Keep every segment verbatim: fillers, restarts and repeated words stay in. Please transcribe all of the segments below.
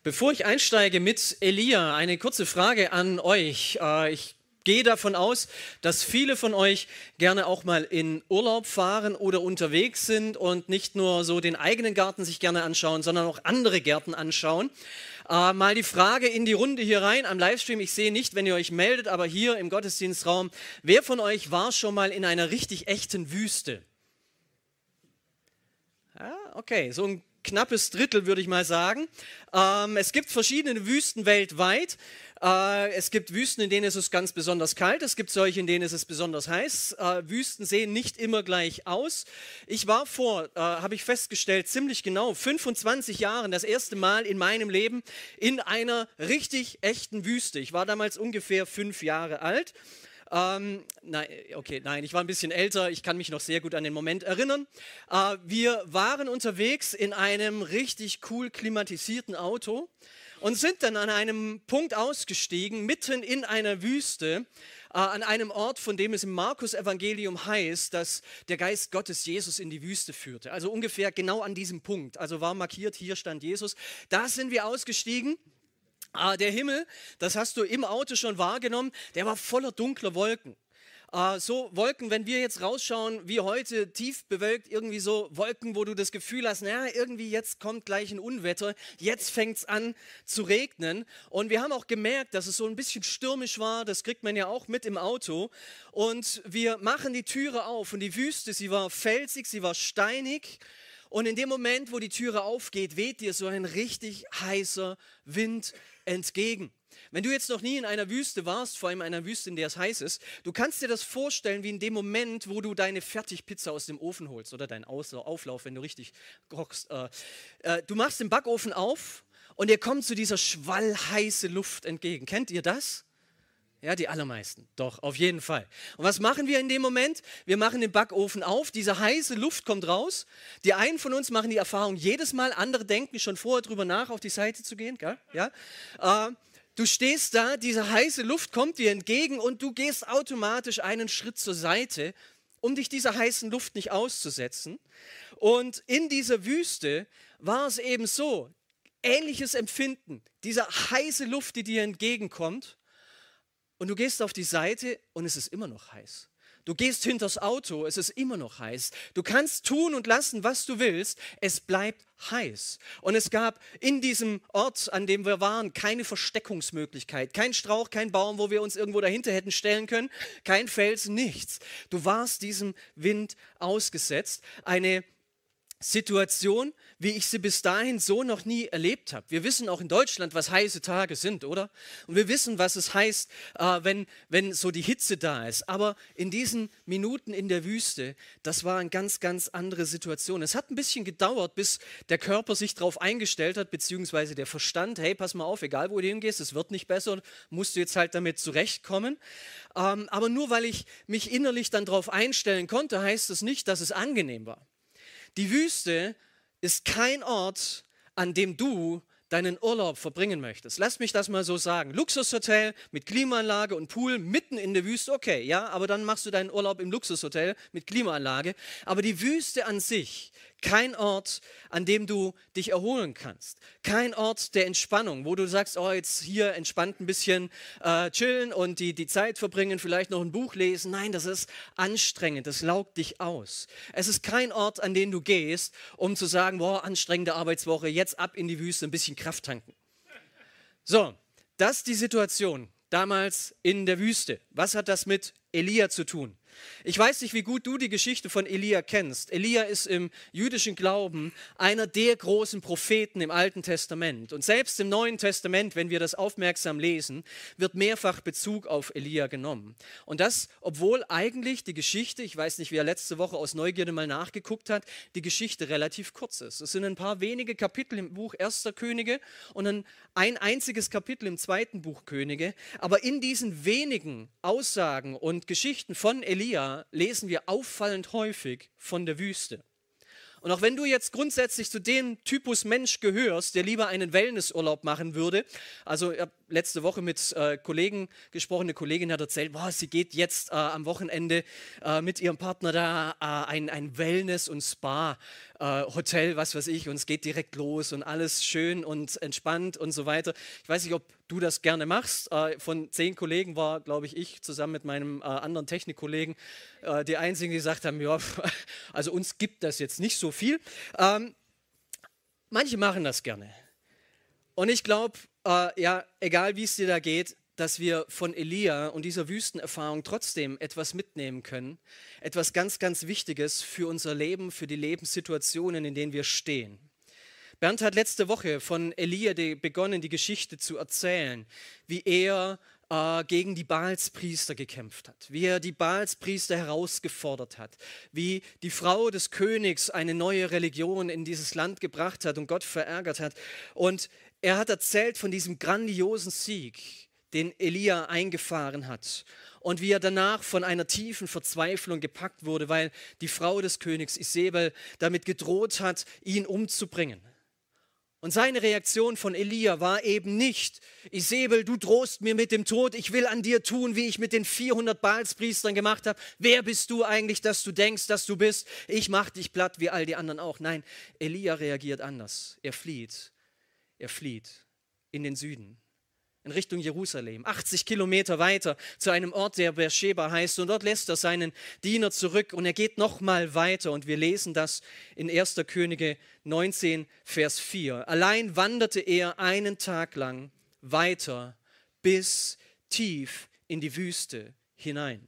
Bevor ich einsteige mit Elia, eine kurze Frage an euch. Äh, ich gehe davon aus, dass viele von euch gerne auch mal in Urlaub fahren oder unterwegs sind und nicht nur so den eigenen Garten sich gerne anschauen, sondern auch andere Gärten anschauen. Äh, mal die Frage in die Runde hier rein am Livestream. Ich sehe nicht, wenn ihr euch meldet, aber hier im Gottesdienstraum, wer von euch war schon mal in einer richtig echten Wüste? Ja, okay, so ein knappes Drittel, würde ich mal sagen. Ähm, es gibt verschiedene Wüsten weltweit. Äh, es gibt Wüsten, in denen ist es ganz besonders kalt. Es gibt solche, in denen ist es besonders heiß. Äh, Wüsten sehen nicht immer gleich aus. Ich war vor, äh, habe ich festgestellt, ziemlich genau fünfundzwanzig Jahren das erste Mal in meinem Leben in einer richtig echten Wüste. Ich war damals ungefähr fünf Jahre alt. Ähm, nein, okay, nein, ich war ein bisschen älter, ich kann mich noch sehr gut an den Moment erinnern. Äh, wir waren unterwegs in einem richtig cool klimatisierten Auto und sind dann an einem Punkt ausgestiegen, mitten in einer Wüste, äh, an einem Ort, von dem es im Markus-Evangelium heißt, dass der Geist Gottes Jesus in die Wüste führte. Also ungefähr genau an diesem Punkt, also war markiert, hier stand Jesus. Da sind wir ausgestiegen. Ah, der Himmel, das hast du im Auto schon wahrgenommen, der war voller dunkler Wolken. Ah, so Wolken, wenn wir jetzt rausschauen, wie heute, tief bewölkt, irgendwie so Wolken, wo du das Gefühl hast, naja, irgendwie jetzt kommt gleich ein Unwetter, jetzt fängt es an zu regnen. Und wir haben auch gemerkt, dass es so ein bisschen stürmisch war, das kriegt man ja auch mit im Auto. Und wir machen die Türe auf und die Wüste, sie war felsig, sie war steinig. Und in dem Moment, wo die Türe aufgeht, weht dir so ein richtig heißer Wind entgegen. Wenn du jetzt noch nie in einer Wüste warst, vor allem in einer Wüste, in der es heiß ist, du kannst dir das vorstellen wie in dem Moment, wo du deine Fertigpizza aus dem Ofen holst oder deinen Auflauf, wenn du richtig kochst. Äh, äh, du machst den Backofen auf und dir kommt so dieser schwallheiße Luft entgegen. Kennt ihr das? Ja, die allermeisten. Doch, auf jeden Fall. Und was machen wir in dem Moment? Wir machen den Backofen auf, diese heiße Luft kommt raus. Die einen von uns machen die Erfahrung jedes Mal, andere denken schon vorher drüber nach, auf die Seite zu gehen. Gell? Ja? Äh, du stehst da, diese heiße Luft kommt dir entgegen und du gehst automatisch einen Schritt zur Seite, um dich dieser heißen Luft nicht auszusetzen. Und in dieser Wüste war es eben so, ähnliches Empfinden, diese heiße Luft, die dir entgegenkommt. Und du gehst auf die Seite und es ist immer noch heiß. Du gehst hinters Auto, es ist immer noch heiß. Du kannst tun und lassen, was du willst, es bleibt heiß. Und es gab in diesem Ort, an dem wir waren, keine Versteckungsmöglichkeit. Kein Strauch, kein Baum, wo wir uns irgendwo dahinter hätten stellen können. Kein Fels, nichts. Du warst diesem Wind ausgesetzt. Eine Situation, wie ich sie bis dahin so noch nie erlebt habe. Wir wissen auch in Deutschland, was heiße Tage sind, oder? Und wir wissen, was es heißt, äh, wenn, wenn so die Hitze da ist. Aber in diesen Minuten in der Wüste, das war eine ganz, ganz andere Situation. Es hat ein bisschen gedauert, bis der Körper sich darauf eingestellt hat, beziehungsweise der Verstand, hey, pass mal auf, egal wo du hingehst, es wird nicht besser, musst du jetzt halt damit zurechtkommen. Ähm, aber nur weil ich mich innerlich dann darauf einstellen konnte, heißt das nicht, dass es angenehm war. Die Wüste ist kein Ort, an dem du deinen Urlaub verbringen möchtest. Lass mich das mal so sagen. Luxushotel mit Klimaanlage und Pool mitten in der Wüste, okay, ja, aber dann machst du deinen Urlaub im Luxushotel mit Klimaanlage. Aber die Wüste an sich, kein Ort, an dem du dich erholen kannst. Kein Ort der Entspannung, wo du sagst, oh, jetzt hier entspannt ein bisschen äh, chillen und die, die Zeit verbringen, vielleicht noch ein Buch lesen. Nein, das ist anstrengend, das laugt dich aus. Es ist kein Ort, an den du gehst, um zu sagen, boah, anstrengende Arbeitswoche, jetzt ab in die Wüste, ein bisschen Kraft tanken. So, das ist die Situation damals in der Wüste. Was hat das mit Elia zu tun? Ich weiß nicht, wie gut du die Geschichte von Elia kennst. Elia ist im jüdischen Glauben einer der großen Propheten im Alten Testament. Und selbst im Neuen Testament, wenn wir das aufmerksam lesen, wird mehrfach Bezug auf Elia genommen. Und das, obwohl eigentlich die Geschichte, ich weiß nicht, wer letzte Woche aus Neugierde mal nachgeguckt hat, die Geschichte relativ kurz ist. Es sind ein paar wenige Kapitel im Buch Erster Könige und ein, ein einziges Kapitel im zweiten Buch Könige. Aber in diesen wenigen Aussagen und Geschichten von Elia lesen wir auffallend häufig von der Wüste. Und auch wenn du jetzt grundsätzlich zu dem Typus Mensch gehörst, der lieber einen Wellnessurlaub machen würde, also ich habe letzte Woche mit äh, Kollegen gesprochen, eine Kollegin hat erzählt, boah, sie geht jetzt äh, am Wochenende äh, mit ihrem Partner da äh, ein, ein Wellness- und Spa äh, Hotel, was weiß ich, und es geht direkt los und alles schön und entspannt und so weiter. Ich weiß nicht, ob du das gerne machst. Äh, von zehn Kollegen war, glaube ich, ich zusammen mit meinem äh, anderen Technikkollegen äh, die Einzigen, die gesagt haben, ja, also uns gibt das jetzt nicht so viel. Ähm, manche machen das gerne. Und ich glaube, äh, ja, egal wie es dir da geht, dass wir von Elia und dieser Wüstenerfahrung trotzdem etwas mitnehmen können. Etwas ganz, ganz Wichtiges für unser Leben, für die Lebenssituationen, in denen wir stehen. Bernd hat letzte Woche von Elia die, begonnen, die Geschichte zu erzählen, wie er äh, gegen die Baalspriester gekämpft hat, wie er die Baalspriester herausgefordert hat, wie die Frau des Königs eine neue Religion in dieses Land gebracht hat und Gott verärgert hat. Und er hat erzählt von diesem grandiosen Sieg, den Elia eingefahren hat und wie er danach von einer tiefen Verzweiflung gepackt wurde, weil die Frau des Königs Isabel damit gedroht hat, ihn umzubringen. Und seine Reaktion von Elia war eben nicht: Isabel, du drohst mir mit dem Tod, ich will an dir tun, wie ich mit den vierhundert Baalspriestern gemacht habe. Wer bist du eigentlich, dass du denkst, dass du bist? Ich mach dich platt, wie all die anderen auch. Nein, Elia reagiert anders. Er flieht, er flieht in den Süden, in Richtung Jerusalem, achtzig Kilometer weiter zu einem Ort, der Beersheba heißt. Und dort lässt er seinen Diener zurück und er geht nochmal weiter. Und wir lesen das in erster Könige neunzehn, Vers vier. Allein wanderte er einen Tag lang weiter bis tief in die Wüste hinein.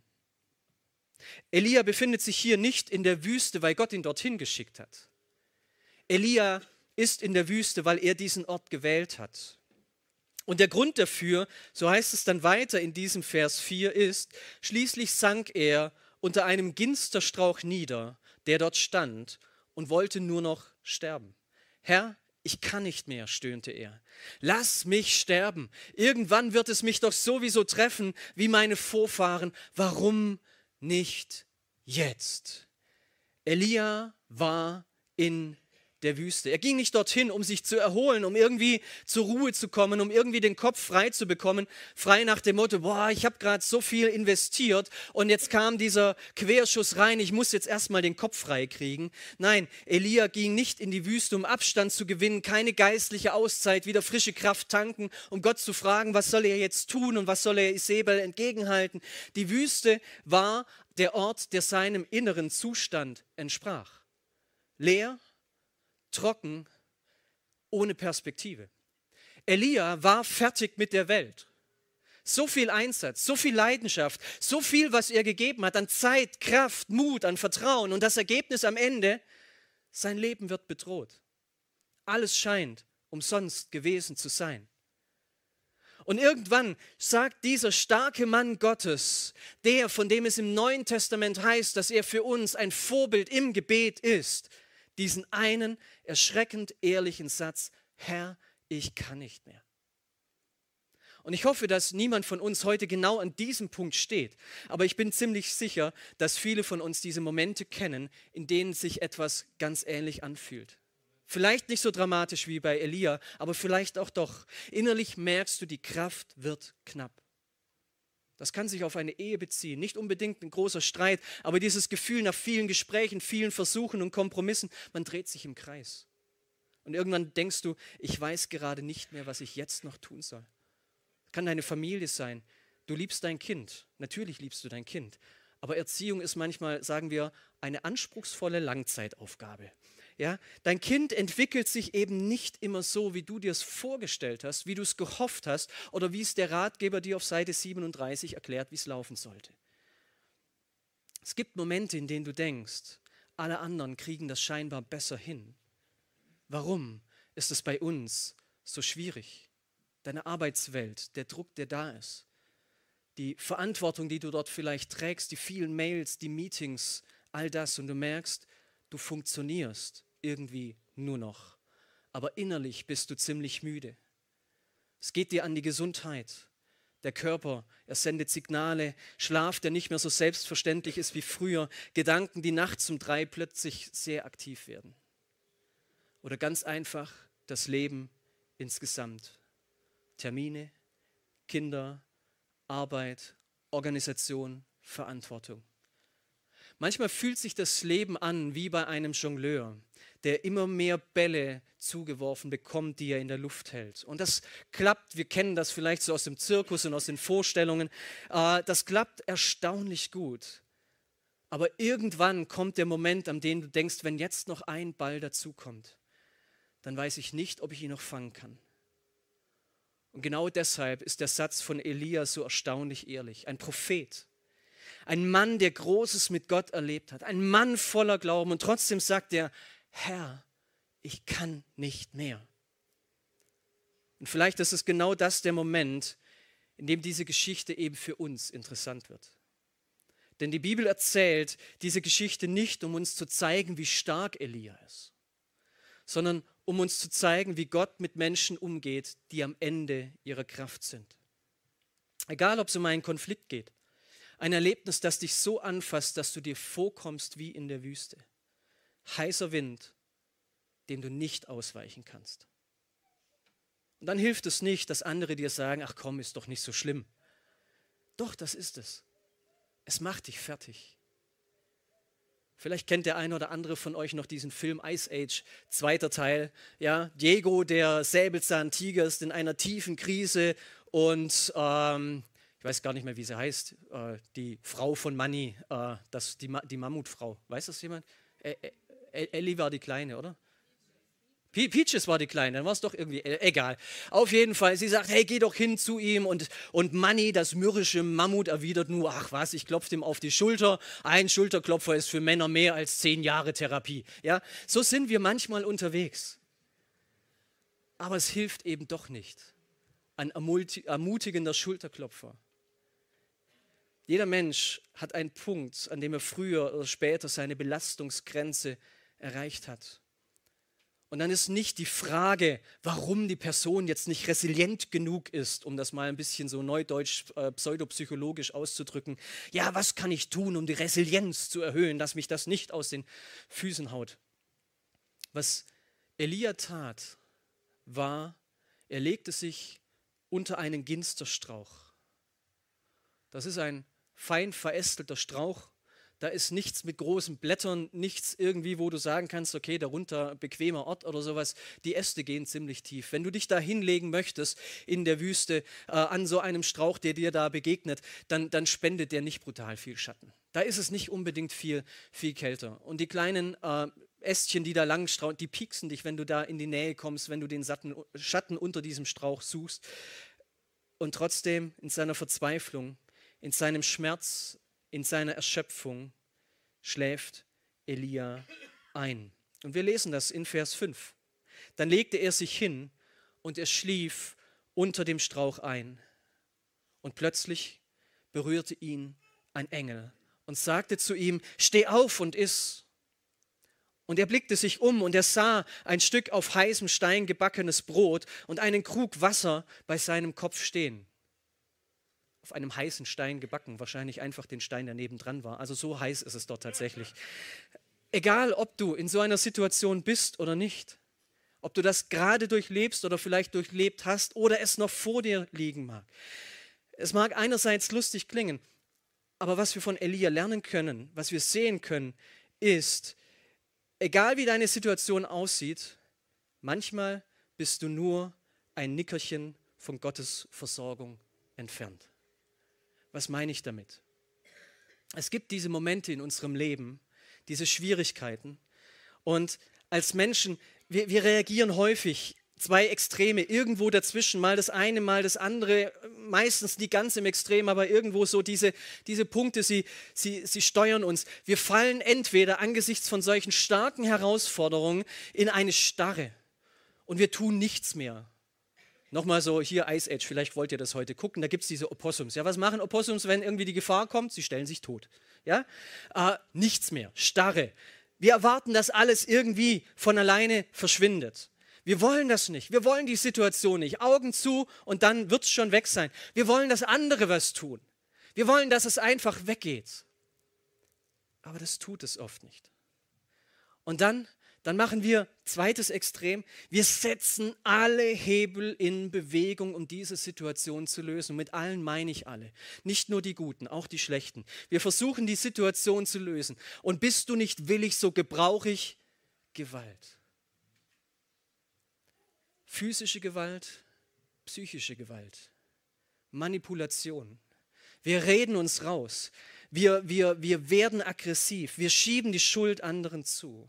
Elia befindet sich hier nicht in der Wüste, weil Gott ihn dorthin geschickt hat. Elia ist in der Wüste, weil er diesen Ort gewählt hat. Und der Grund dafür, so heißt es dann weiter in diesem Vers vier, ist: Schließlich sank er unter einem Ginsterstrauch nieder, der dort stand, und wollte nur noch sterben. Herr, ich kann nicht mehr, stöhnte er. Lass mich sterben. Irgendwann wird es mich doch sowieso treffen, wie meine Vorfahren. Warum nicht jetzt? Elia war in der Wüste. Er ging nicht dorthin, um sich zu erholen, um irgendwie zur Ruhe zu kommen, um irgendwie den Kopf frei zu bekommen, frei nach dem Motto, boah, ich habe gerade so viel investiert und jetzt kam dieser Querschuss rein, ich muss jetzt erstmal den Kopf frei kriegen. Nein, Elia ging nicht in die Wüste, um Abstand zu gewinnen, keine geistliche Auszeit, wieder frische Kraft tanken, um Gott zu fragen, was soll er jetzt tun und was soll er Isabel entgegenhalten. Die Wüste war der Ort, der seinem inneren Zustand entsprach. Leer, trocken, ohne Perspektive. Elia war fertig mit der Welt. So viel Einsatz, so viel Leidenschaft, so viel, was er gegeben hat an Zeit, Kraft, Mut, an Vertrauen. Und das Ergebnis am Ende: sein Leben wird bedroht. Alles scheint umsonst gewesen zu sein. Und irgendwann sagt dieser starke Mann Gottes, der, von dem es im Neuen Testament heißt, dass er für uns ein Vorbild im Gebet ist, diesen einen erschreckend ehrlichen Satz: Herr, ich kann nicht mehr. Und ich hoffe, dass niemand von uns heute genau an diesem Punkt steht. Aber ich bin ziemlich sicher, dass viele von uns diese Momente kennen, in denen sich etwas ganz ähnlich anfühlt. Vielleicht nicht so dramatisch wie bei Elia, aber vielleicht auch doch. Innerlich merkst du, die Kraft wird knapp. Das kann sich auf eine Ehe beziehen, nicht unbedingt ein großer Streit, aber dieses Gefühl nach vielen Gesprächen, vielen Versuchen und Kompromissen, man dreht sich im Kreis. Und irgendwann denkst du, ich weiß gerade nicht mehr, was ich jetzt noch tun soll. Kann deine Familie sein, du liebst dein Kind, natürlich liebst du dein Kind, aber Erziehung ist manchmal, sagen wir, eine anspruchsvolle Langzeitaufgabe. Ja, dein Kind entwickelt sich eben nicht immer so, wie du dir es vorgestellt hast, wie du es gehofft hast oder wie es der Ratgeber dir auf Seite siebenunddreißig erklärt, wie es laufen sollte. Es gibt Momente, in denen du denkst, alle anderen kriegen das scheinbar besser hin. Warum ist es bei uns so schwierig? Deine Arbeitswelt, der Druck, der da ist, die Verantwortung, die du dort vielleicht trägst, die vielen Mails, die Meetings, all das, und du merkst, du funktionierst irgendwie nur noch, aber innerlich bist du ziemlich müde. Es geht dir an die Gesundheit. Der Körper, er sendet Signale, Schlaf, der nicht mehr so selbstverständlich ist wie früher, Gedanken, die nachts um drei plötzlich sehr aktiv werden. Oder ganz einfach das Leben insgesamt. Termine, Kinder, Arbeit, Organisation, Verantwortung. Manchmal fühlt sich das Leben an wie bei einem Jongleur, der immer mehr Bälle zugeworfen bekommt, die er in der Luft hält. Und das klappt, wir kennen das vielleicht so aus dem Zirkus und aus den Vorstellungen, äh, das klappt erstaunlich gut. Aber irgendwann kommt der Moment, an dem du denkst, wenn jetzt noch ein Ball dazukommt, dann weiß ich nicht, ob ich ihn noch fangen kann. Und genau deshalb ist der Satz von Elia so erstaunlich ehrlich. Ein Prophet, ein Mann, der Großes mit Gott erlebt hat, ein Mann voller Glauben und trotzdem sagt er, Herr, ich kann nicht mehr. Und vielleicht ist es genau das der Moment, in dem diese Geschichte eben für uns interessant wird. Denn die Bibel erzählt diese Geschichte nicht, um uns zu zeigen, wie stark Elia ist, sondern um uns zu zeigen, wie Gott mit Menschen umgeht, die am Ende ihrer Kraft sind. Egal, ob es um einen Konflikt geht, ein Erlebnis, das dich so anfasst, dass du dir vorkommst wie in der Wüste. Heißer Wind, dem du nicht ausweichen kannst. Und dann hilft es nicht, dass andere dir sagen, ach komm, ist doch nicht so schlimm. Doch, das ist es. Es macht dich fertig. Vielleicht kennt der eine oder andere von euch noch diesen Film Ice Age, zweiter Teil. Ja, Diego, der Säbelzahntiger, ist in einer tiefen Krise und ähm, ich weiß gar nicht mehr, wie sie heißt, äh, die Frau von Manny, äh, das, die, Ma- die Mammutfrau. Weiß das jemand? Ä- Ä- Ellie war die Kleine, oder? Pe- Peaches war die Kleine, dann war es doch irgendwie, äh, egal. Auf jeden Fall, sie sagt, hey, geh doch hin zu ihm und, und Manny, das mürrische Mammut, erwidert nur, ach was, ich klopfe ihm auf die Schulter. Ein Schulterklopfer ist für Männer mehr als zehn Jahre Therapie. Ja? So sind wir manchmal unterwegs. Aber es hilft eben doch nicht. Ein ermut- ermutigender Schulterklopfer. Jeder Mensch hat einen Punkt, an dem er früher oder später seine Belastungsgrenze erreicht hat. Und dann ist nicht die Frage, warum die Person jetzt nicht resilient genug ist, um das mal ein bisschen so neudeutsch, äh, pseudopsychologisch auszudrücken. Ja, was kann ich tun, um die Resilienz zu erhöhen, dass mich das nicht aus den Füßen haut? Was Elia tat, war, er legte sich unter einen Ginsterstrauch. Das ist ein fein verästelter Strauch. Da ist nichts mit großen Blättern, nichts irgendwie, wo du sagen kannst, okay, darunter bequemer Ort oder sowas. Die Äste gehen ziemlich tief. Wenn du dich da hinlegen möchtest in der Wüste äh, an so einem Strauch, der dir da begegnet, dann, dann spendet der nicht brutal viel Schatten. Da ist es nicht unbedingt viel, viel kälter. Und die kleinen äh, Ästchen, die da lang strauchen, die pieksen dich, wenn du da in die Nähe kommst, wenn du den Satten, Schatten unter diesem Strauch suchst. Und trotzdem in seiner Verzweiflung, in seinem Schmerz, in seiner Erschöpfung schläft Elia ein. Und wir lesen das in Vers fünf. Dann legte er sich hin und er schlief unter dem Strauch ein. Und plötzlich berührte ihn ein Engel und sagte zu ihm, steh auf und iss. Und er blickte sich um und er sah ein Stück auf heißem Stein gebackenes Brot und einen Krug Wasser bei seinem Kopf stehen. Auf einem heißen Stein gebacken, wahrscheinlich einfach den Stein, der nebendran war. Also so heiß ist es dort tatsächlich. Egal, ob du in so einer Situation bist oder nicht, ob du das gerade durchlebst oder vielleicht durchlebt hast oder es noch vor dir liegen mag. Es mag einerseits lustig klingen, aber was wir von Elia lernen können, was wir sehen können, ist, egal wie deine Situation aussieht, manchmal bist du nur ein Nickerchen von Gottes Versorgung entfernt. Was meine ich damit? Es gibt diese Momente in unserem Leben, diese Schwierigkeiten. Und als Menschen, wir, wir reagieren häufig zwei Extreme, irgendwo dazwischen, mal das eine, mal das andere, meistens nicht ganz im Extrem, aber irgendwo so diese, diese Punkte, sie, sie, sie steuern uns. Wir fallen entweder angesichts von solchen starken Herausforderungen in eine Starre und wir tun nichts mehr. Nochmal so, hier Ice Age, vielleicht wollt ihr das heute gucken, da gibt es diese Opossums. Ja, was machen Opossums, wenn irgendwie die Gefahr kommt? Sie stellen sich tot. Ja? Äh, nichts mehr, Starre. Wir erwarten, dass alles irgendwie von alleine verschwindet. Wir wollen das nicht, wir wollen die Situation nicht. Augen zu und dann wird es schon weg sein. Wir wollen, dass andere was tun. Wir wollen, dass es einfach weggeht. Aber das tut es oft nicht. Und dann, Dann machen wir zweites Extrem. Wir setzen alle Hebel in Bewegung, um diese Situation zu lösen. Und mit allen meine ich alle. Nicht nur die Guten, auch die Schlechten. Wir versuchen, die Situation zu lösen. Und bist du nicht willig, so gebrauche ich Gewalt. Physische Gewalt, psychische Gewalt, Manipulation. Wir reden uns raus. Wir, wir, wir werden aggressiv. Wir schieben die Schuld anderen zu.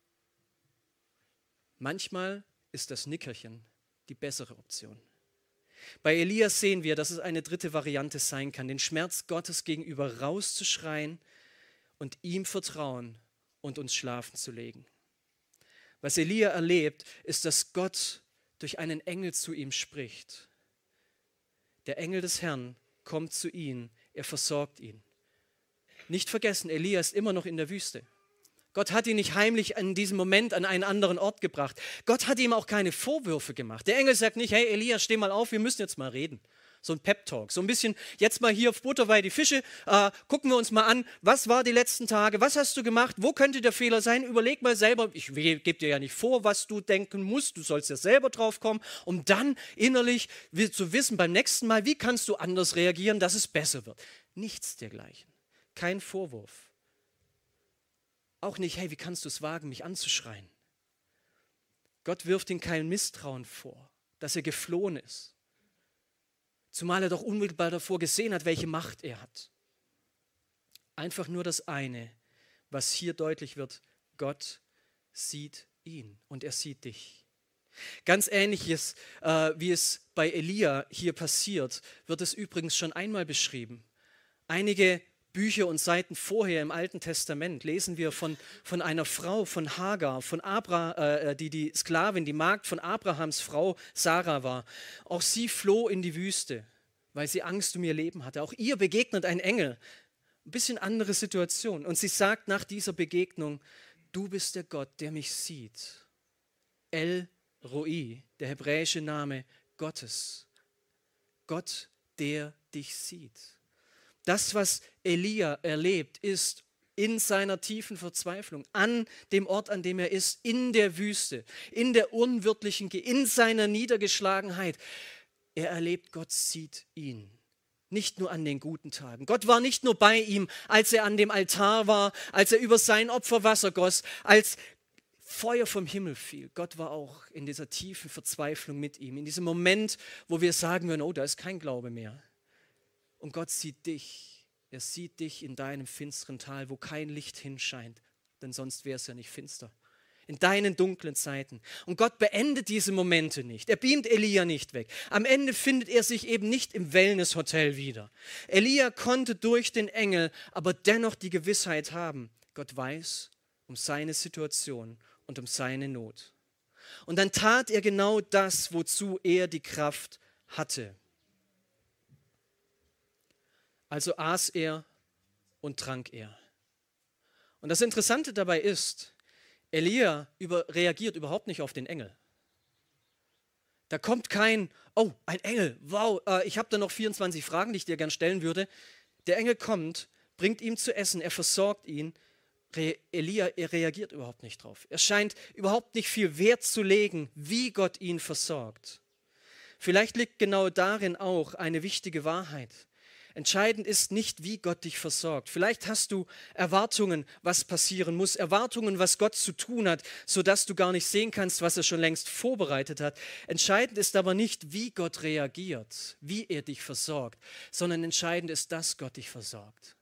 Manchmal ist das Nickerchen die bessere Option. Bei Elias sehen wir, dass es eine dritte Variante sein kann, den Schmerz Gottes gegenüber rauszuschreien und ihm vertrauen und uns schlafen zu legen. Was Elia erlebt, ist, dass Gott durch einen Engel zu ihm spricht. Der Engel des Herrn kommt zu ihm, er versorgt ihn. Nicht vergessen, Elia ist immer noch in der Wüste. Gott hat ihn nicht heimlich in diesem Moment an einen anderen Ort gebracht. Gott hat ihm auch keine Vorwürfe gemacht. Der Engel sagt nicht, hey Elia, steh mal auf, wir müssen jetzt mal reden. So ein Pep-Talk, so ein bisschen, jetzt mal hier auf Butterweih die Fische, äh, gucken wir uns mal an, was war die letzten Tage, was hast du gemacht, wo könnte der Fehler sein, überleg mal selber, ich gebe dir ja nicht vor, was du denken musst, du sollst ja selber drauf kommen, um dann innerlich zu wissen, beim nächsten Mal, wie kannst du anders reagieren, dass es besser wird. Nichts dergleichen, kein Vorwurf. Auch nicht, hey, wie kannst du es wagen, mich anzuschreien? Gott wirft ihm kein Misstrauen vor, dass er geflohen ist. Zumal er doch unmittelbar davor gesehen hat, welche Macht er hat. Einfach nur das eine, was hier deutlich wird, Gott sieht ihn und er sieht dich. Ganz ähnliches, äh, wie es bei Elia hier passiert, wird es übrigens schon einmal beschrieben. Einige Bücher und Seiten vorher im Alten Testament lesen wir von, von einer Frau, von Hagar, von Abra, äh, die die Sklavin, die Magd von Abrahams Frau Sarah war. Auch sie floh in die Wüste, weil sie Angst um ihr Leben hatte. Auch ihr begegnet ein Engel. Ein bisschen andere Situation. Und sie sagt nach dieser Begegnung, du bist der Gott, der mich sieht. El Roi, der hebräische Name Gottes. Gott, der dich sieht. Das, was Elia erlebt, ist in seiner tiefen Verzweiflung, an dem Ort, an dem er ist, in der Wüste, in der unwirtlichen, in seiner Niedergeschlagenheit. Er erlebt, Gott sieht ihn. Nicht nur an den guten Tagen. Gott war nicht nur bei ihm, als er an dem Altar war, als er über sein Opfer Wasser goss, als Feuer vom Himmel fiel. Gott war auch in dieser tiefen Verzweiflung mit ihm, in diesem Moment, wo wir sagen würden, oh, da ist kein Glaube mehr. Und Gott sieht dich. Er sieht dich in deinem finsteren Tal, wo kein Licht hinscheint, denn sonst wäre es ja nicht finster. In deinen dunklen Zeiten. Und Gott beendet diese Momente nicht. Er beamt Elia nicht weg. Am Ende findet er sich eben nicht im Wellnesshotel wieder. Elia konnte durch den Engel aber dennoch die Gewissheit haben, Gott weiß um seine Situation und um seine Not. Und dann tat er genau das, wozu er die Kraft hatte. Also aß er und trank er. Und das Interessante dabei ist, Elia über, reagiert überhaupt nicht auf den Engel. Da kommt kein, oh, ein Engel, wow, äh, ich habe da noch vierundzwanzig Fragen, die ich dir gern stellen würde. Der Engel kommt, bringt ihm zu essen, er versorgt ihn. Re- Elia, er reagiert überhaupt nicht drauf. Er scheint überhaupt nicht viel Wert zu legen, wie Gott ihn versorgt. Vielleicht liegt genau darin auch eine wichtige Wahrheit. Entscheidend ist nicht, wie Gott dich versorgt. Vielleicht hast du Erwartungen, was passieren muss, Erwartungen, was Gott zu tun hat, sodass du gar nicht sehen kannst, was er schon längst vorbereitet hat. Entscheidend ist aber nicht, wie Gott reagiert, wie er dich versorgt, sondern entscheidend ist, dass Gott dich versorgt.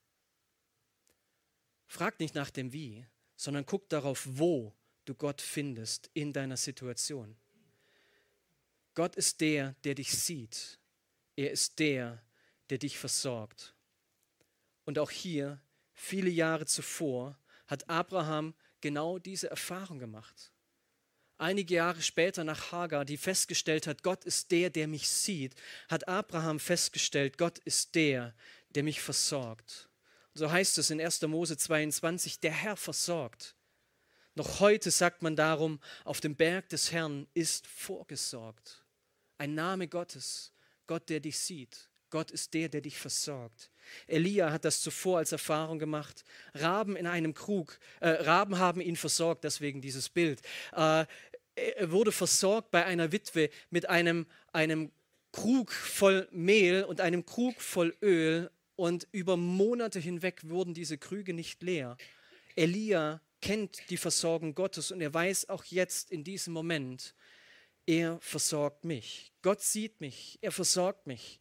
Frag nicht nach dem Wie, sondern guck darauf, wo du Gott findest in deiner Situation. Gott ist der, der dich sieht. Er ist der, der dich versorgt. Und auch hier, viele Jahre zuvor, hat Abraham genau diese Erfahrung gemacht. Einige Jahre später nach Hagar, die festgestellt hat, Gott ist der, der mich sieht, hat Abraham festgestellt, Gott ist der, der mich versorgt. Und so heißt es in erster Mose zweiundzwanzig, der Herr versorgt. Noch heute sagt man darum, auf dem Berg des Herrn ist vorgesorgt. Ein Name Gottes, Gott, der dich sieht. Gott ist der, der dich versorgt. Elia hat das zuvor als Erfahrung gemacht. Raben in einem Krug, äh, Raben haben ihn versorgt, deswegen dieses Bild. Äh, er wurde versorgt bei einer Witwe mit einem, einem Krug voll Mehl und einem Krug voll Öl und über Monate hinweg wurden diese Krüge nicht leer. Elia kennt die Versorgung Gottes und er weiß auch jetzt in diesem Moment, er versorgt mich. Gott sieht mich, er versorgt mich.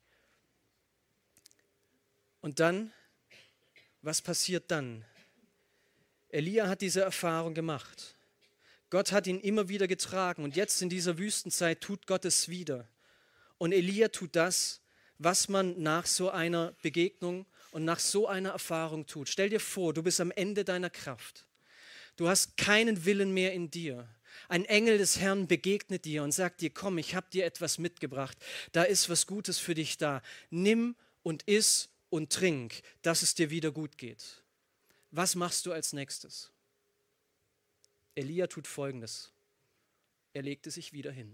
Und dann, was passiert dann? Elia hat diese Erfahrung gemacht. Gott hat ihn immer wieder getragen und jetzt in dieser Wüstenzeit tut Gott es wieder. Und Elia tut das, was man nach so einer Begegnung und nach so einer Erfahrung tut. Stell dir vor, du bist am Ende deiner Kraft. Du hast keinen Willen mehr in dir. Ein Engel des Herrn begegnet dir und sagt dir, komm, ich habe dir etwas mitgebracht. Da ist was Gutes für dich da. Nimm und iss und trink, dass es dir wieder gut geht. Was machst du als nächstes? Elia tut Folgendes. Er legte sich wieder hin.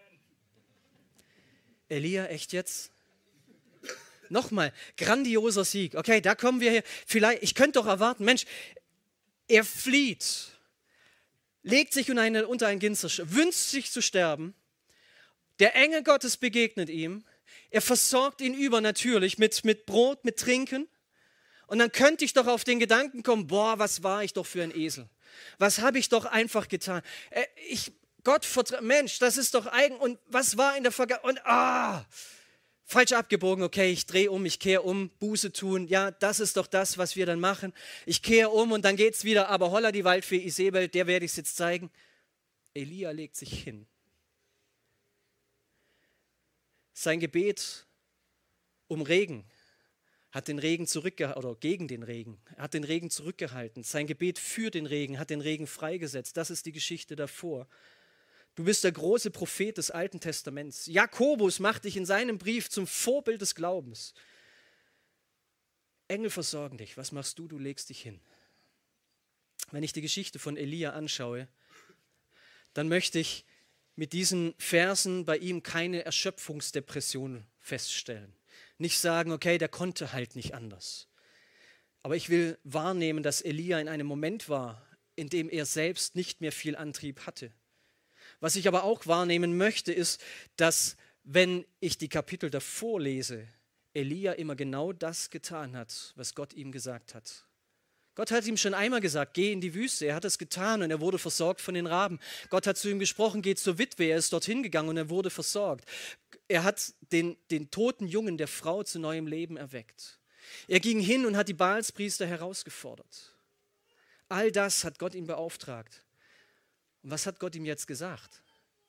Elia, echt jetzt? Nochmal, grandioser Sieg. Okay, da kommen wir hier. Vielleicht, ich könnte doch erwarten, Mensch, er flieht, legt sich unter einen, unter einen Ginsterstrauch, wünscht sich zu sterben. Der Engel Gottes begegnet ihm. Er versorgt ihn übernatürlich mit, mit Brot, mit Trinken. Und dann könnte ich doch auf den Gedanken kommen, boah, was war ich doch für ein Esel. Was habe ich doch einfach getan. Äh, ich, Gott vertraut, Mensch, das ist doch eigen. Und was war in der Vergangenheit? Und ah, falsch abgebogen, okay, ich drehe um, ich kehre um, Buße tun. Ja, das ist doch das, was wir dann machen. Ich kehre um und dann geht es wieder, aber holla die Waldfee Isabel, der werde ich es jetzt zeigen. Elia legt sich hin. Sein Gebet um Regen hat den Regen zurückgehalten, oder gegen den Regen, hat den Regen zurückgehalten. Sein Gebet für den Regen hat den Regen freigesetzt. Das ist die Geschichte davor. Du bist der große Prophet des Alten Testaments. Jakobus macht dich in seinem Brief zum Vorbild des Glaubens. Engel versorgen dich. Was machst du? Du legst dich hin. Wenn ich die Geschichte von Elia anschaue, dann möchte ich mit diesen Versen bei ihm keine Erschöpfungsdepression feststellen. Nicht sagen, okay, der konnte halt nicht anders. Aber ich will wahrnehmen, dass Elia in einem Moment war, in dem er selbst nicht mehr viel Antrieb hatte. Was ich aber auch wahrnehmen möchte, ist, dass, wenn ich die Kapitel davor lese, Elia immer genau das getan hat, was Gott ihm gesagt hat. Gott hat ihm schon einmal gesagt, geh in die Wüste. Er hat es getan und er wurde versorgt von den Raben. Gott hat zu ihm gesprochen, geh zur Witwe. Er ist dorthin gegangen und er wurde versorgt. Er hat den, den toten Jungen der Frau zu neuem Leben erweckt. Er ging hin und hat die Baalspriester herausgefordert. All das hat Gott ihm beauftragt. Und was hat Gott ihm jetzt gesagt?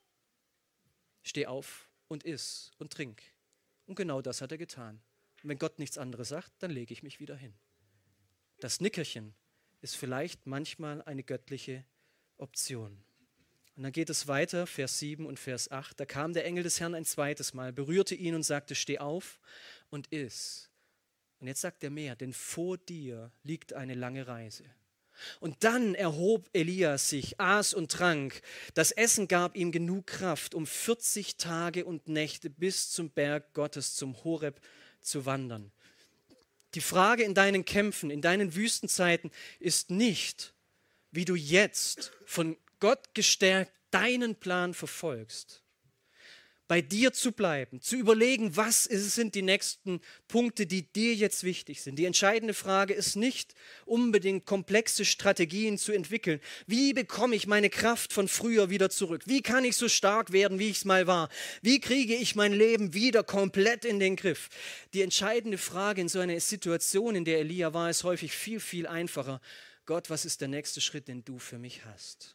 Steh auf und iss und trink. Und genau das hat er getan. Und wenn Gott nichts anderes sagt, dann lege ich mich wieder hin. Das Nickerchen ist vielleicht manchmal eine göttliche Option. Und dann geht es weiter, Vers sieben und Vers acht. Da kam der Engel des Herrn ein zweites Mal, berührte ihn und sagte, steh auf und iss. Und jetzt sagt er mehr, denn vor dir liegt eine lange Reise. Und dann erhob Elia sich, aß und trank. Das Essen gab ihm genug Kraft, um vierzig Tage und Nächte bis zum Berg Gottes, zum Horeb, zu wandern. Die Frage in deinen Kämpfen, in deinen Wüstenzeiten ist nicht, wie du jetzt von Gott gestärkt deinen Plan verfolgst. Bei dir zu bleiben, zu überlegen, was sind die nächsten Punkte, die dir jetzt wichtig sind. Die entscheidende Frage ist nicht unbedingt komplexe Strategien zu entwickeln. Wie bekomme ich meine Kraft von früher wieder zurück? Wie kann ich so stark werden, wie ich es mal war? Wie kriege ich mein Leben wieder komplett in den Griff? Die entscheidende Frage in so einer Situation, in der Elia war, ist häufig viel, viel einfacher. Gott, was ist der nächste Schritt, den du für mich hast?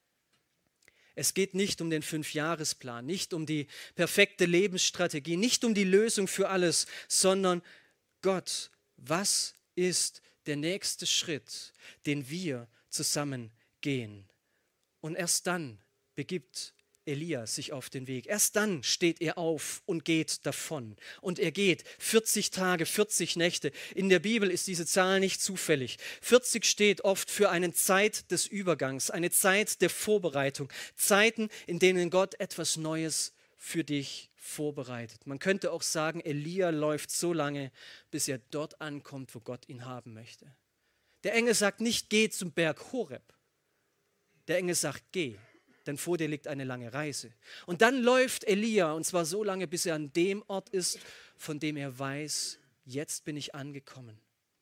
Es geht nicht um den Fünfjahresplan, nicht um die perfekte Lebensstrategie, nicht um die Lösung für alles, sondern Gott, was ist der nächste Schritt, den wir zusammen gehen? Und erst dann begibt Elia sich auf den Weg. Erst dann steht er auf und geht davon. Und er geht vierzig Tage, vierzig Nächte. In der Bibel ist diese Zahl nicht zufällig. vierzig steht oft für eine Zeit des Übergangs, eine Zeit der Vorbereitung. Zeiten, in denen Gott etwas Neues für dich vorbereitet. Man könnte auch sagen, Elia läuft so lange, bis er dort ankommt, wo Gott ihn haben möchte. Der Engel sagt nicht, geh zum Berg Horeb. Der Engel sagt, geh, denn vor dir liegt eine lange Reise. Und dann läuft Elia, und zwar so lange, bis er an dem Ort ist, von dem er weiß, jetzt bin ich angekommen.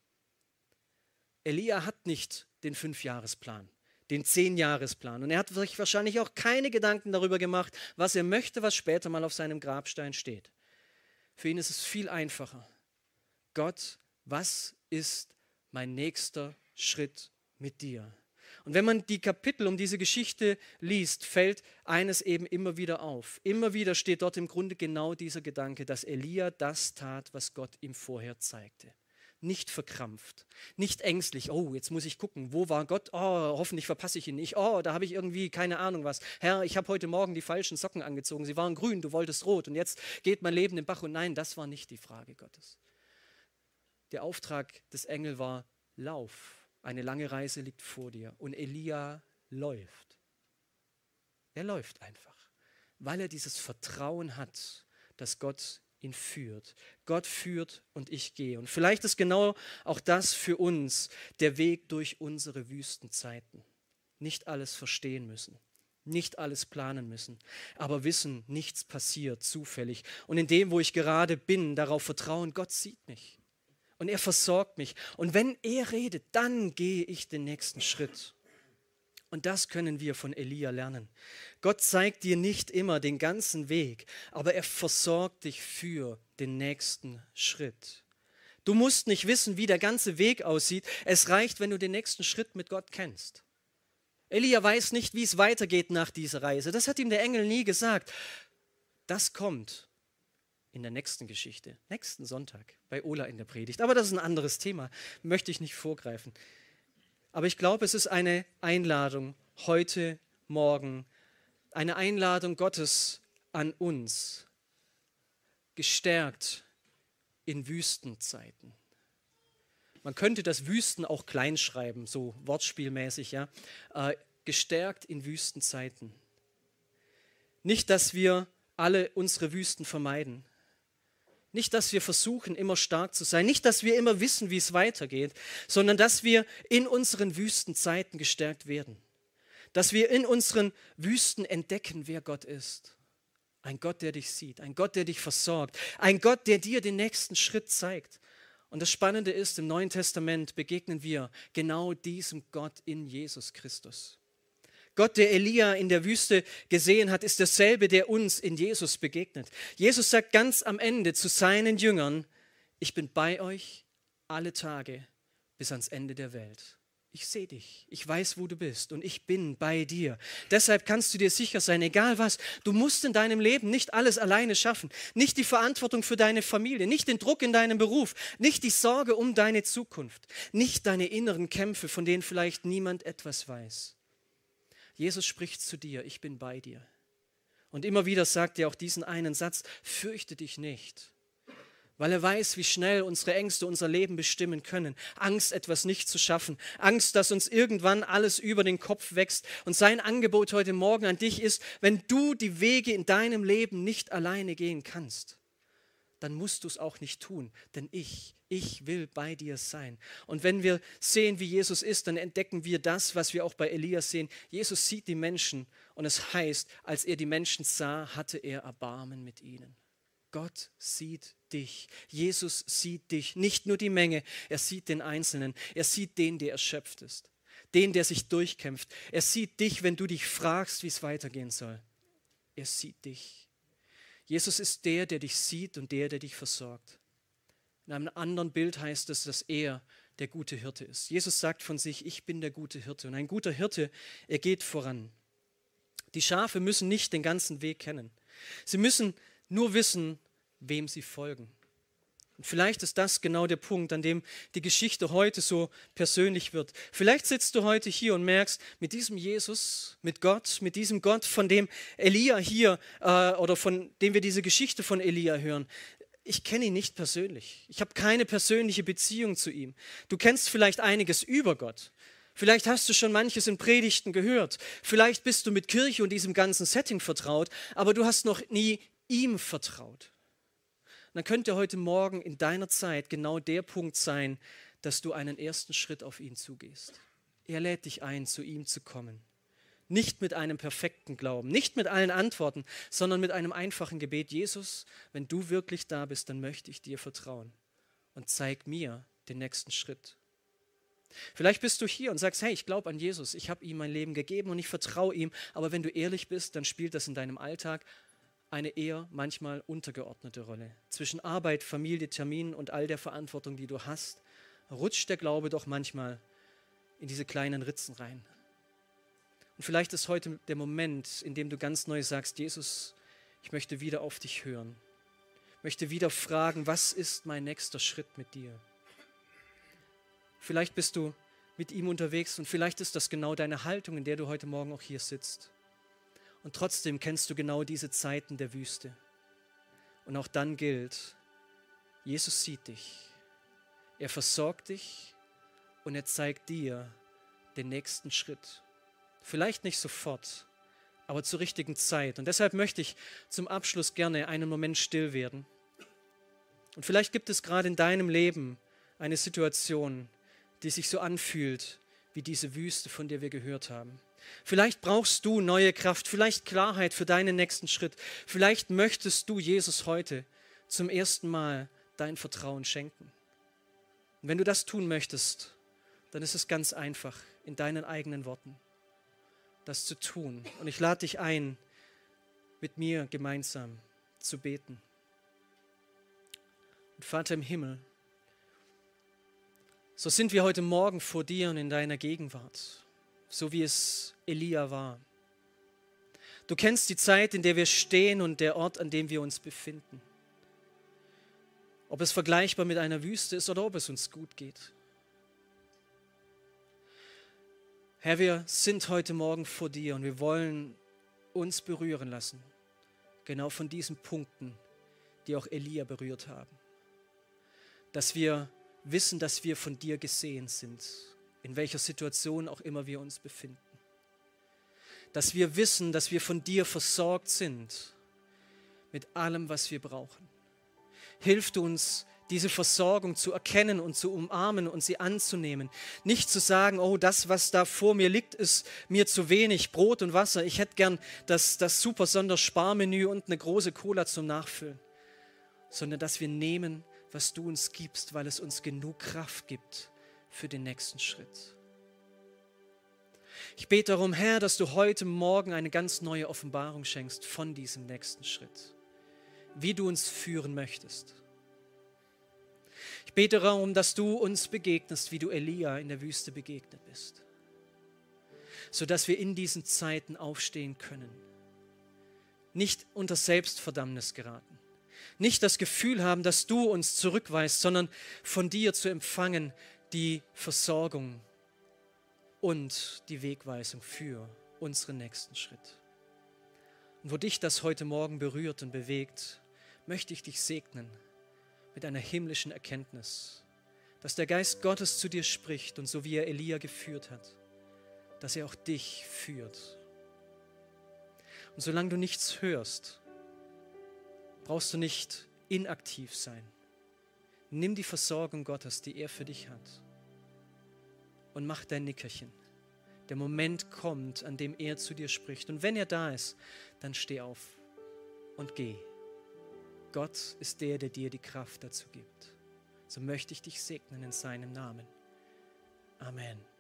Elia hat nicht den Fünfjahresplan, den Zehnjahresplan. Und er hat sich wahrscheinlich auch keine Gedanken darüber gemacht, was er möchte, was später mal auf seinem Grabstein steht. Für ihn ist es viel einfacher. Gott, was ist mein nächster Schritt mit dir? Und wenn man die Kapitel um diese Geschichte liest, fällt eines eben immer wieder auf. Immer wieder steht dort im Grunde genau dieser Gedanke, dass Elia das tat, was Gott ihm vorher zeigte. Nicht verkrampft, nicht ängstlich, oh, jetzt muss ich gucken, wo war Gott? Oh, hoffentlich verpasse ich ihn nicht. Oh, da habe ich irgendwie keine Ahnung was. Herr, ich habe heute Morgen die falschen Socken angezogen, sie waren grün, du wolltest rot und jetzt geht mein Leben den Bach. Und nein, das war nicht die Frage Gottes. Der Auftrag des Engels war, lauf, eine lange Reise liegt vor dir. Und Elia läuft. Er läuft einfach, weil er dieses Vertrauen hat, dass Gott ihn führt. Gott führt und ich gehe. Und vielleicht ist genau auch das für uns der Weg durch unsere Wüstenzeiten. Nicht alles verstehen müssen, nicht alles planen müssen, aber wissen, nichts passiert zufällig. Und in dem, wo ich gerade bin, darauf vertrauen, Gott sieht mich und er versorgt mich. Und wenn er redet, dann gehe ich den nächsten Schritt. Und das können wir von Elia lernen. Gott zeigt dir nicht immer den ganzen Weg, aber er versorgt dich für den nächsten Schritt. Du musst nicht wissen, wie der ganze Weg aussieht. Es reicht, wenn du den nächsten Schritt mit Gott kennst. Elia weiß nicht, wie es weitergeht nach dieser Reise. Das hat ihm der Engel nie gesagt. Das kommt in der nächsten Geschichte, nächsten Sonntag bei Ola in der Predigt. Aber das ist ein anderes Thema, möchte ich nicht vorgreifen. Aber ich glaube, es ist eine Einladung heute Morgen, eine Einladung Gottes an uns, gestärkt in Wüstenzeiten. Man könnte das Wüsten auch klein schreiben, so wortspielmäßig, ja. Äh, gestärkt in Wüstenzeiten. Nicht, dass wir alle unsere Wüsten vermeiden. Nicht, dass wir versuchen, immer stark zu sein. Nicht, dass wir immer wissen, wie es weitergeht, sondern dass wir in unseren Wüstenzeiten gestärkt werden. Dass wir in unseren Wüsten entdecken, wer Gott ist. Ein Gott, der dich sieht. Ein Gott, der dich versorgt. Ein Gott, der dir den nächsten Schritt zeigt. Und das Spannende ist, im Neuen Testament begegnen wir genau diesem Gott in Jesus Christus. Gott, der Elia in der Wüste gesehen hat, ist derselbe, der uns in Jesus begegnet. Jesus sagt ganz am Ende zu seinen Jüngern, ich bin bei euch alle Tage bis ans Ende der Welt. Ich sehe dich, ich weiß, wo du bist und ich bin bei dir. Deshalb kannst du dir sicher sein, egal was, du musst in deinem Leben nicht alles alleine schaffen. Nicht die Verantwortung für deine Familie, nicht den Druck in deinem Beruf, nicht die Sorge um deine Zukunft, nicht deine inneren Kämpfe, von denen vielleicht niemand etwas weiß. Jesus spricht zu dir, ich bin bei dir. Und immer wieder sagt er auch diesen einen Satz, fürchte dich nicht. Weil er weiß, wie schnell unsere Ängste unser Leben bestimmen können. Angst, etwas nicht zu schaffen. Angst, dass uns irgendwann alles über den Kopf wächst. Und sein Angebot heute Morgen an dich ist, wenn du die Wege in deinem Leben nicht alleine gehen kannst, dann musst du es auch nicht tun, denn ich, ich will bei dir sein. Und wenn wir sehen, wie Jesus ist, dann entdecken wir das, was wir auch bei Elias sehen. Jesus sieht die Menschen und es heißt, als er die Menschen sah, hatte er Erbarmen mit ihnen. Gott sieht dich. Jesus sieht dich. Nicht nur die Menge, er sieht den Einzelnen. Er sieht den, der erschöpft ist. Den, der sich durchkämpft. Er sieht dich, wenn du dich fragst, wie es weitergehen soll. Er sieht dich. Jesus ist der, der dich sieht und der, der dich versorgt. In einem anderen Bild heißt es, dass er der gute Hirte ist. Jesus sagt von sich, ich bin der gute Hirte. Und ein guter Hirte, er geht voran. Die Schafe müssen nicht den ganzen Weg kennen. Sie müssen nur wissen, wem sie folgen. Und vielleicht ist das genau der Punkt, an dem die Geschichte heute so persönlich wird. Vielleicht sitzt du heute hier und merkst, mit diesem Jesus, mit Gott, mit diesem Gott, von dem Elia hier äh, oder von dem wir diese Geschichte von Elia hören, ich kenne ihn nicht persönlich. Ich habe keine persönliche Beziehung zu ihm. Du kennst vielleicht einiges über Gott. Vielleicht hast du schon manches in Predigten gehört. Vielleicht bist du mit Kirche und diesem ganzen Setting vertraut, aber du hast noch nie ihm vertraut, dann könnte heute Morgen in deiner Zeit genau der Punkt sein, dass du einen ersten Schritt auf ihn zugehst. Er lädt dich ein, zu ihm zu kommen. Nicht mit einem perfekten Glauben, nicht mit allen Antworten, sondern mit einem einfachen Gebet. Jesus, wenn du wirklich da bist, dann möchte ich dir vertrauen und zeig mir den nächsten Schritt. Vielleicht bist du hier und sagst, hey, ich glaube an Jesus, ich habe ihm mein Leben gegeben und ich vertraue ihm, aber wenn du ehrlich bist, dann spielt das in deinem Alltag eine eher manchmal untergeordnete Rolle. Zwischen Arbeit, Familie, Terminen und all der Verantwortung, die du hast, rutscht der Glaube doch manchmal in diese kleinen Ritzen rein. Und vielleicht ist heute der Moment, in dem du ganz neu sagst, Jesus, ich möchte wieder auf dich hören. Ich möchte wieder fragen, was ist mein nächster Schritt mit dir? Vielleicht bist du mit ihm unterwegs und vielleicht ist das genau deine Haltung, in der du heute Morgen auch hier sitzt. Und trotzdem kennst du genau diese Zeiten der Wüste. Und auch dann gilt, Jesus sieht dich, er versorgt dich und er zeigt dir den nächsten Schritt. Vielleicht nicht sofort, aber zur richtigen Zeit. Und deshalb möchte ich zum Abschluss gerne einen Moment still werden. Und vielleicht gibt es gerade in deinem Leben eine Situation, die sich so anfühlt wie diese Wüste, von der wir gehört haben. Vielleicht brauchst du neue Kraft, vielleicht Klarheit für deinen nächsten Schritt. Vielleicht möchtest du Jesus heute zum ersten Mal dein Vertrauen schenken. Und wenn du das tun möchtest, dann ist es ganz einfach, in deinen eigenen Worten das zu tun. Und ich lade dich ein, mit mir gemeinsam zu beten. Und Vater im Himmel, so sind wir heute Morgen vor dir und in deiner Gegenwart, so wie es Elia war. Du kennst die Zeit, in der wir stehen und der Ort, an dem wir uns befinden. Ob es vergleichbar mit einer Wüste ist oder ob es uns gut geht. Herr, wir sind heute Morgen vor dir und wir wollen uns berühren lassen, genau von diesen Punkten, die auch Elia berührt haben. Dass wir wissen, dass wir von dir gesehen sind, in welcher Situation auch immer wir uns befinden. Dass wir wissen, dass wir von dir versorgt sind mit allem, was wir brauchen. Hilf uns, diese Versorgung zu erkennen und zu umarmen und sie anzunehmen. Nicht zu sagen, oh, das, was da vor mir liegt, ist mir zu wenig, Brot und Wasser. Ich hätte gern das, das super Sondersparmenü und eine große Cola zum Nachfüllen. Sondern dass wir nehmen, was du uns gibst, weil es uns genug Kraft gibt für den nächsten Schritt. Ich bete darum, Herr, dass du heute Morgen eine ganz neue Offenbarung schenkst von diesem nächsten Schritt, wie du uns führen möchtest. Ich bete darum, dass du uns begegnest, wie du Elia in der Wüste begegnet bist, sodass wir in diesen Zeiten aufstehen können, nicht unter Selbstverdammnis geraten, nicht das Gefühl haben, dass du uns zurückweist, sondern von dir zu empfangen die Versorgung und die Wegweisung für unseren nächsten Schritt. Und wo dich das heute Morgen berührt und bewegt, möchte ich dich segnen mit einer himmlischen Erkenntnis, dass der Geist Gottes zu dir spricht und so wie er Elia geführt hat, dass er auch dich führt. Und solange du nichts hörst, brauchst du nicht inaktiv sein. Nimm die Versorgung Gottes, die er für dich hat, und mach dein Nickerchen. Der Moment kommt, an dem er zu dir spricht. Und wenn er da ist, dann steh auf und geh. Gott ist der, der dir die Kraft dazu gibt. So möchte ich dich segnen in seinem Namen. Amen.